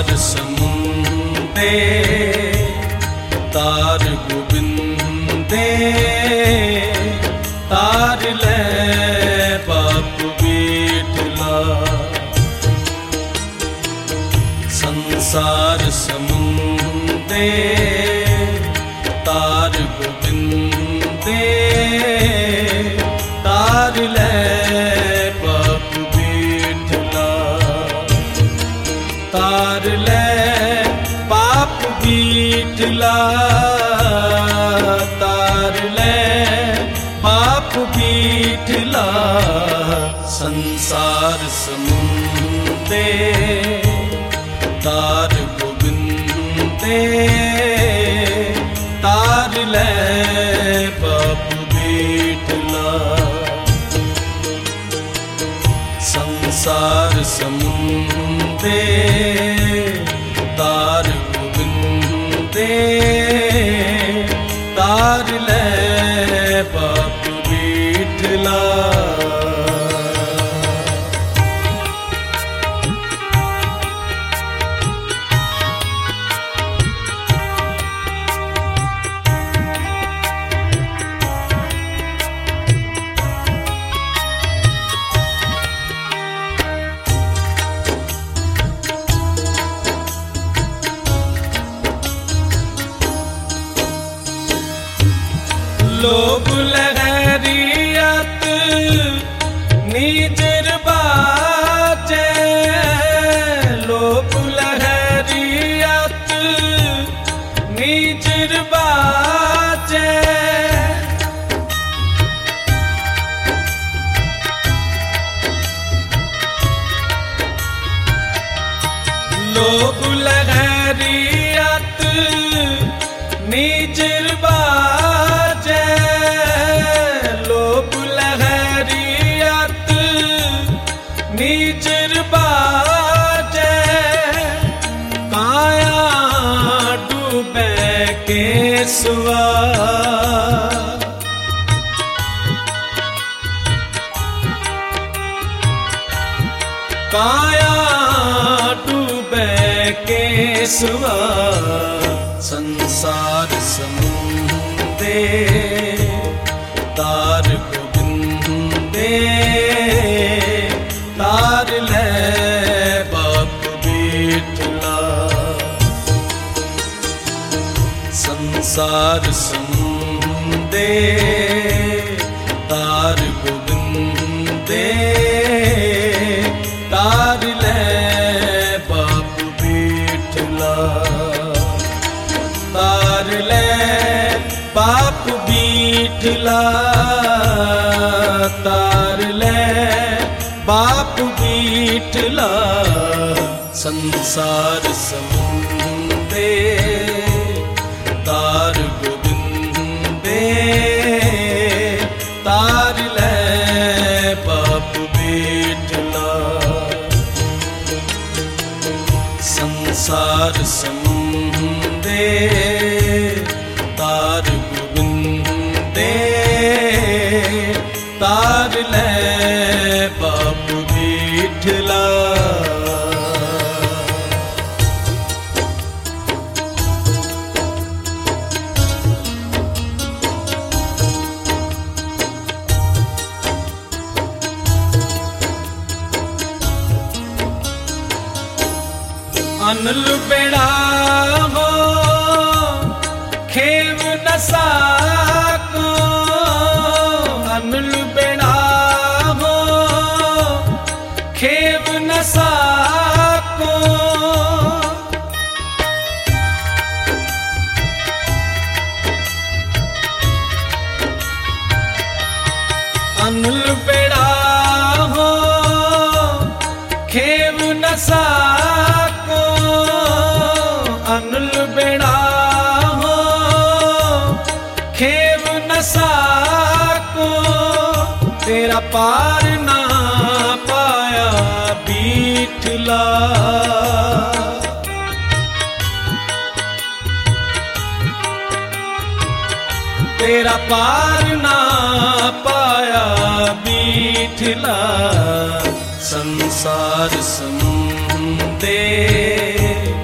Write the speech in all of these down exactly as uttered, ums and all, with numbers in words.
संसार समुंदे तार गोबिंदे तार ले बाप बीठला। संसार समुंदे तार गोबिंदे तार ले बाप बीठला। तार ले बाप बीठला तार ले बाप बीठला। संसार समुंदे तार गोबिंदे तार ले बाप बीठला। संसार समुंदे तार गोबिंदे तार ले बाप बीठला। लोभ लहरियत नीजर बाजे। लोभ लहरियत नीजर बाजे। लोभ लहरियत नीजर बाजे। लोभ लहरियत नीजर बाजे। काया डूबे के सुआ। काया डूबे के सुआ। संसार समुंदे तार गोबिंदे तार ले बाप बीठला। संसार समुंदे तार गोबिंदे तार ले बाप बीठला। तार ले बाप बीठला तार ले बाप बीठला। संसार समुंदे तार गोबिंदे तार ले बाप बीठला। संसार समुंदे तार गोबिंदे तार ले बाप बीठला। अनल बेड़ा हो खेव न साको। अनल बेड़ा हो खेव न साको। अनल बेड़ा हो खेव न साको। अनल बेड़ा हो खेव न साको। तेरा पार ना पाया बीठला। तेरा पार ना पाया बीठला। संसार समुंदे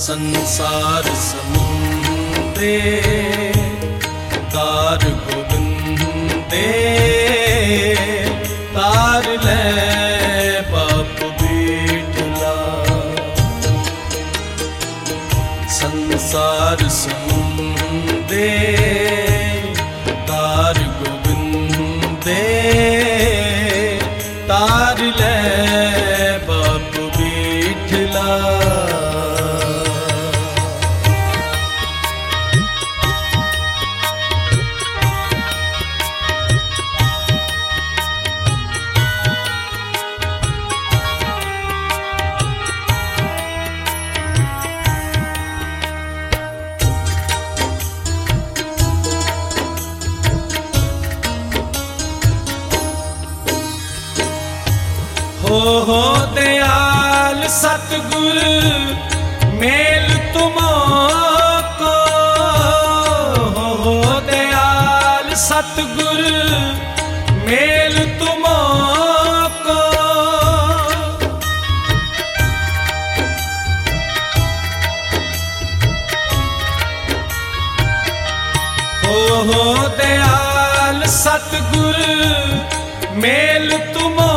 संसार समुंदे तार गोविंदे तार ले बाप बीठला। संसार समुंदे तार गोविंदे तार ले बाप बीठला। हो हो दयाल सतगुर मेल तुमको, हो हो दयाल सतगुर मेल तुमको। हो हो दयाल सतगुर मेल तुमको,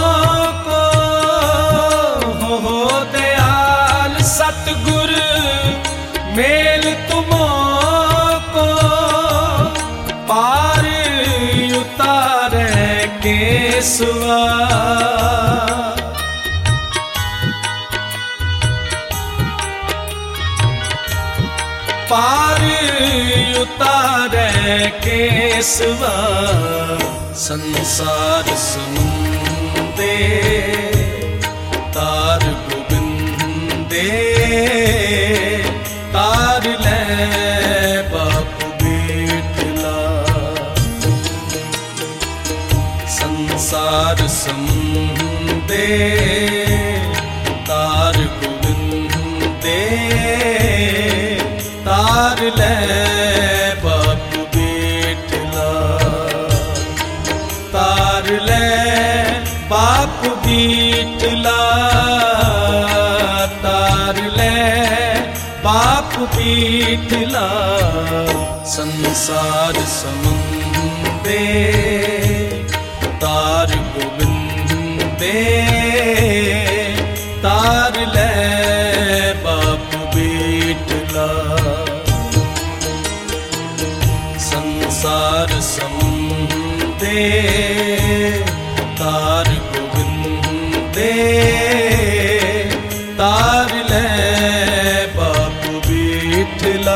सतगुर मेल तुमको। पार उतारे केसवा, पार उतारे केसवा। संसार समुंदे तार गोविंदे तार ले बाप बीठला। संसार समुंदे तार गोविंदे तार ले बाप बीठला। तार ले बाप बीठला, तार ले बाप बीठला। संसार समुंदे तार गोविंदे तार ले बाप बीठला। संसार समुंदे तार गोविंदे तार ले बाप बीठला।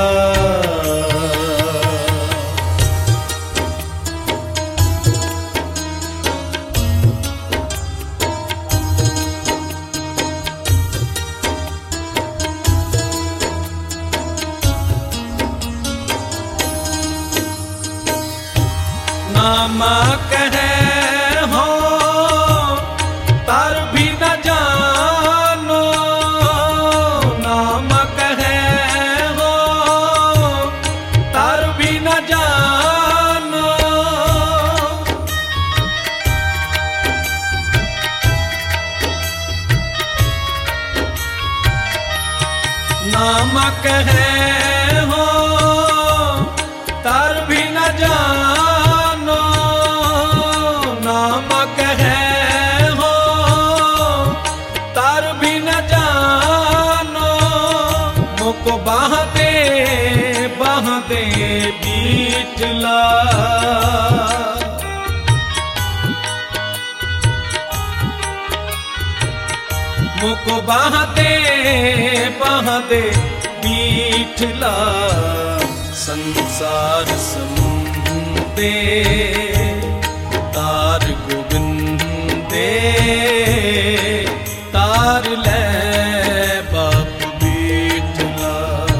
नाम कहे हो तार भी न जानो, नाम कहे हो तार भी न जानो। नाम कहे हो तार भी न जानो, नाम कहे हो तार भी न जानो। मुको बाह दे बाह दे बीठला, मुको बाह दे बाह दे बीठला। संसार समुंदे तार गोविंदे तार ले बाप बीठला।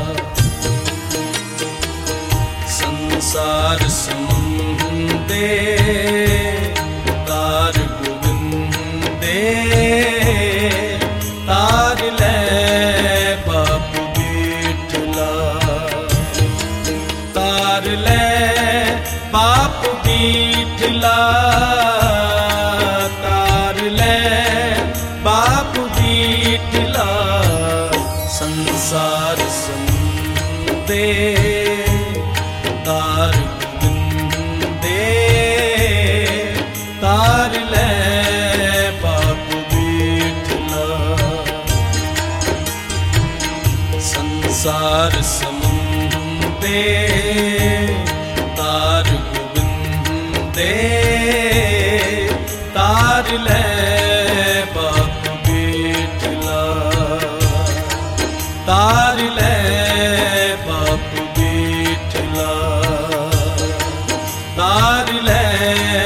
संसार समुंदे तार गोविंदे तार ले बाप बीठला। तार ले बाप बीठला, तार ले संसार समंदे तार गोविंदे तार ले बापू विठला संसार समंदे तार गोविंदे तार ले बापू विठला तार ले बापू विठला तार ले